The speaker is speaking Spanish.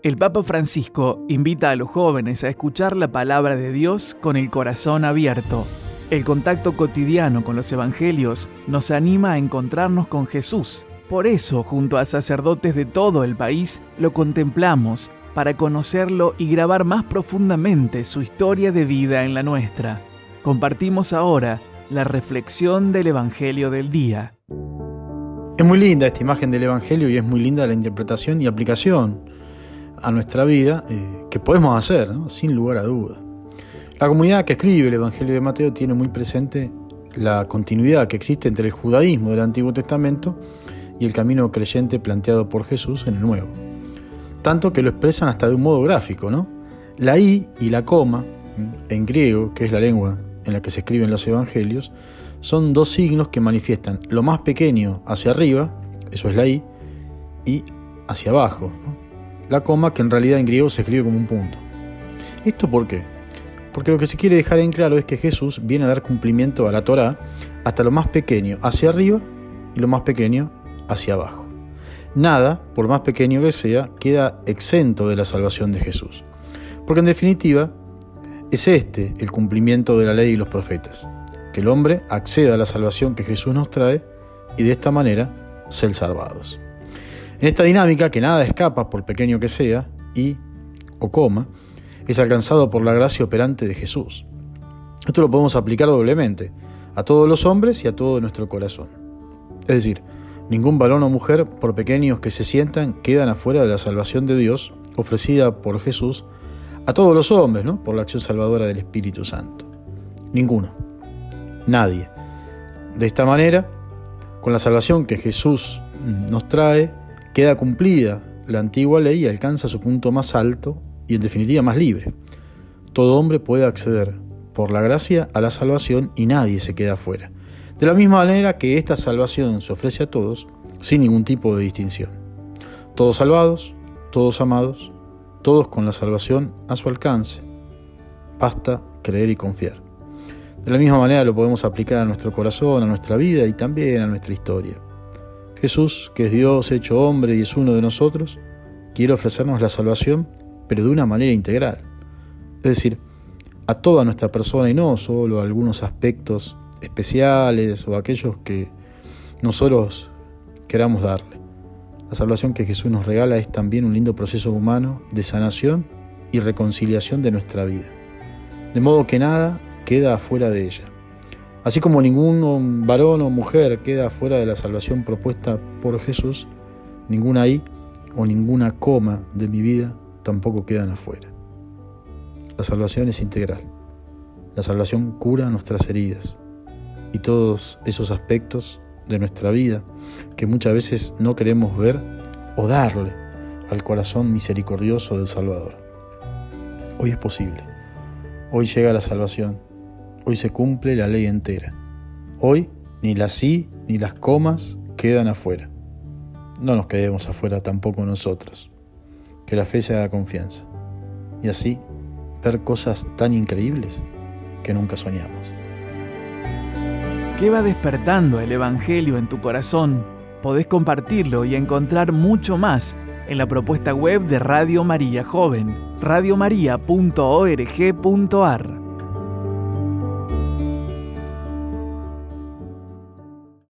El Papa Francisco invita a los jóvenes a escuchar la palabra de Dios con el corazón abierto. El contacto cotidiano con los evangelios nos anima a encontrarnos con Jesús. Por eso, junto a sacerdotes de todo el país, lo contemplamos para conocerlo y grabar más profundamente su historia de vida en la nuestra. Compartimos ahora la reflexión del Evangelio del día. Es muy linda esta imagen del Evangelio y es muy linda la interpretación y aplicación a nuestra vida que podemos hacer, ¿no? Sin lugar a duda. La comunidad que escribe el Evangelio de Mateo tiene muy presente la continuidad que existe entre el judaísmo del Antiguo Testamento y el camino creyente planteado por Jesús en el Nuevo. Tanto que lo expresan hasta de un modo gráfico, ¿no? La I y la coma, en griego, que es la lengua en la que se escriben los evangelios, son dos signos que manifiestan lo más pequeño hacia arriba, eso es la I, y hacia abajo, ¿no? La coma, que en realidad en griego se escribe como un punto. ¿Esto por qué? Porque lo que se quiere dejar en claro es que Jesús viene a dar cumplimiento a la Torá hasta lo más pequeño hacia arriba y lo más pequeño hacia abajo. Nada, por más pequeño que sea, queda exento de la salvación de Jesús. Porque en definitiva, es este el cumplimiento de la ley y los profetas, que el hombre acceda a la salvación que Jesús nos trae y de esta manera ser salvados. En esta dinámica, que nada escapa por pequeño que sea, y o coma, es alcanzado por la gracia operante de Jesús. Esto lo podemos aplicar doblemente, a todos los hombres y a todo nuestro corazón. Es decir, ningún varón o mujer, por pequeños que se sientan, quedan afuera de la salvación de Dios, ofrecida por Jesús a todos los hombres, ¿no? Por la acción salvadora del Espíritu Santo. Ninguno. Nadie. De esta manera, con la salvación que Jesús nos trae, queda cumplida la antigua ley y alcanza su punto más alto y en definitiva más libre. Todo hombre puede acceder por la gracia a la salvación y nadie se queda afuera. De la misma manera que esta salvación se ofrece a todos sin ningún tipo de distinción. Todos salvados, todos amados, todos con la salvación a su alcance. Basta creer y confiar. De la misma manera lo podemos aplicar a nuestro corazón, a nuestra vida y también a nuestra historia. Jesús, que es Dios hecho hombre y es uno de nosotros, quiere ofrecernos la salvación, pero de una manera integral. Es decir, a toda nuestra persona y no solo a algunos aspectos especiales o aquellos que nosotros queramos darle. La salvación que Jesús nos regala es también un lindo proceso humano de sanación y reconciliación de nuestra vida. De modo que nada queda afuera de ella. Así como ningún varón o mujer queda fuera de la salvación propuesta por Jesús, ninguna I o ninguna coma de mi vida tampoco quedan afuera. La salvación es integral. La salvación cura nuestras heridas y todos esos aspectos de nuestra vida que muchas veces no queremos ver o darle al corazón misericordioso del Salvador. Hoy es posible. Hoy llega la salvación. Hoy se cumple la ley entera. Hoy ni las I ni las comas quedan afuera. No nos quedemos afuera tampoco nosotros. Que la fe se haga confianza. Y así ver cosas tan increíbles que nunca soñamos. ¿Qué va despertando el Evangelio en tu corazón? Podés compartirlo y encontrar mucho más en la propuesta web de Radio María Joven, radiomaria.org.ar.